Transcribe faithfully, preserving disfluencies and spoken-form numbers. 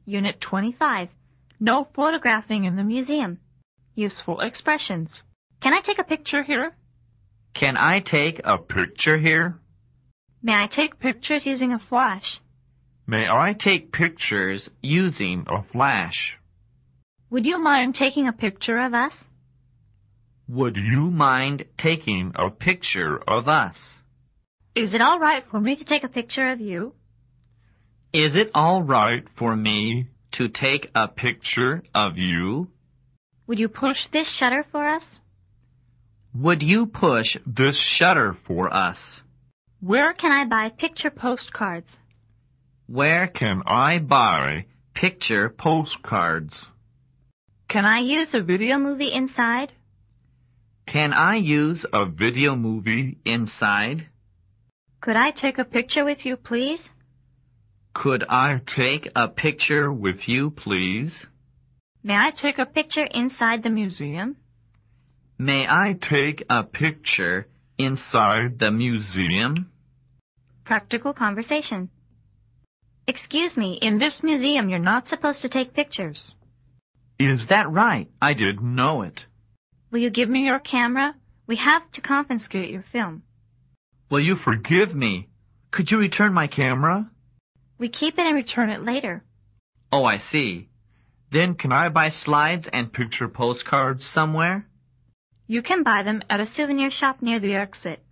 Unit twenty-five. No photographing in the museum. Useful expressions. Can I take a picture here? Can I take a picture here? May I take pictures using a flash? May I take pictures using a flash? Would you mind taking a picture of us? Would you mind taking a picture of us? Is it all right for me to take a picture of you? Is it all right for me to take a picture of you? Would you push this shutter for us? Would you push this shutter for us? Where can I buy picture postcards? Where can I buy picture postcards? Can I use a video movie inside? Can I use a video movie inside? Could I take a picture with you, please? Could I take a picture with you, please? May I take a picture inside the museum? May I take a picture inside the museum? Practical conversation. Excuse me, in this museum you're not supposed to take pictures. Is that right? I didn't know it. Will you give me your camera? We have to confiscate your film. Will you forgive me? Could you return my camera? We keep it and return it later. Oh, I see. Then can I buy slides and picture postcards somewhere? You can buy them at a souvenir shop near the exit.